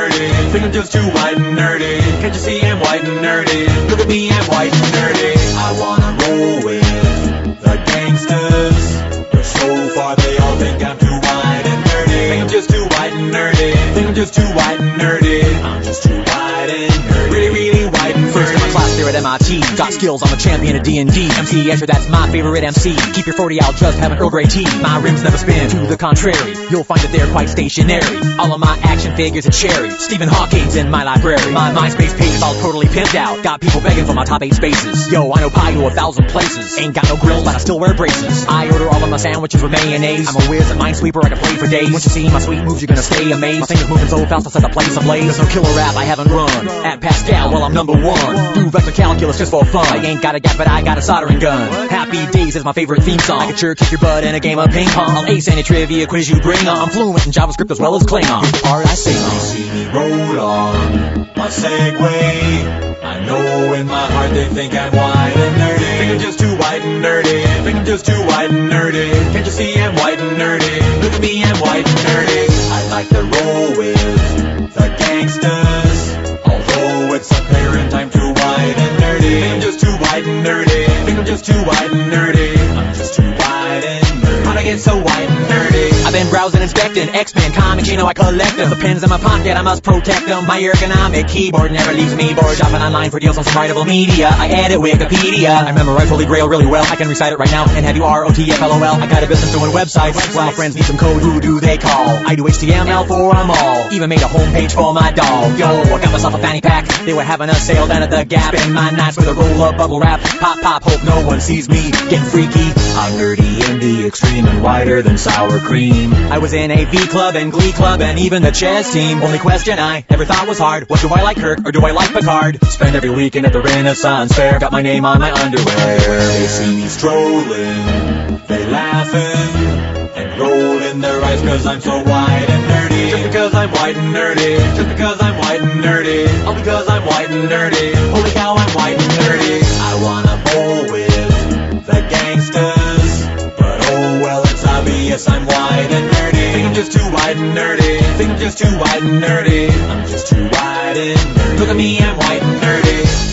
nerdy. Think I'm just too white and nerdy. Can't you see I'm white and nerdy? Look at me, I'm white and nerdy. I wanna roll with the gangsters, but so far they all think I'm too white and nerdy. Think I'm just too white and nerdy. Think I'm just too white and nerdy. I'm just too white and nerdy. Really, really white and nerdy. First in my class there at MIT. Got skills, I'm a champion of D&D. MC Escher, that's my favorite MC. Keep your 40 out, just have an Earl Grey tea. My rims never spin, to the contrary. You'll find that they're quite stationary. All of my action figures are cherry. Stephen Hawking's in my library. My MySpace page is all totally pimped out. Got people begging for my top 8 spaces. Yo, I know pie to 1,000 places. Ain't got no grill, but I still wear braces. I order all of my sandwiches with mayonnaise. I'm a whiz and minesweeper, I can play for days. Once you see my sweet moves, you're gonna stay amazed. My fingers moving so fast, I'll set the place ablaze. There's no killer rap I haven't run. At Pascal, well, I'm number 1. Do vector calculus just for fun. I ain't got a gap, but I got a soldering gun. Happy Days is my favorite theme song. I can sure kick your butt in a game of ping pong. I'll ace any trivia quiz you bring on. I'm fluent in JavaScript as well as Klingon. Here's the part I sing on. See me roll on my Segway. I know in my heart they think I'm white and nerdy. Think I'm just too white and nerdy. Think I'm just too white and nerdy. Can't you see I'm white and nerdy? Look at me, I'm white and nerdy. I like to roll with the gangsters, although it's apparent I'm too white and nerdy. Think I'm just too white and nerdy. Think I'm just too white and nerdy. I'm just too white and nerdy. How'd I get so white and nerdy? I've been browsing, inspecting X-Men comics, you know I collect them. The pens in my pocket, I must protect them. My ergonomic keyboard never leaves me bored. Shopping online for deals on some writable media. I edit Wikipedia. I memorize Holy Grail really well. I can recite it right now and have you ROTFLOL. I got a business doing websites. Well, my friends need some code, who do they call? I do HTML for them all. Even made a homepage for my dog. Yo, I got myself a fanny pack. They were having a sale down at the Gap. Spend my nights with a roll of bubble wrap. Pop, pop, hope no one sees me getting freaky. I'm nerdy in the extreme and whiter than sour cream. I was in a V Club and Glee Club and even the chess team. Only question I ever thought was hard, what do I like, Kirk or do I like Picard? Spend every weekend at the Renaissance Fair. Got my name on my underwear. They see me strolling, they laughing and rolling their eyes cause I'm so white and nerdy. Just because I'm white and nerdy. Just because I'm white and nerdy. All because I'm white and nerdy. Holy cow, I'm white and nerdy. I wanna bowl with the gangsters, but oh well, it's obvious I'm white and nerdy. Think I'm just too white and nerdy. Think I'm just too white and nerdy. I'm just too white and nerdy. Look at me, I'm white and nerdy.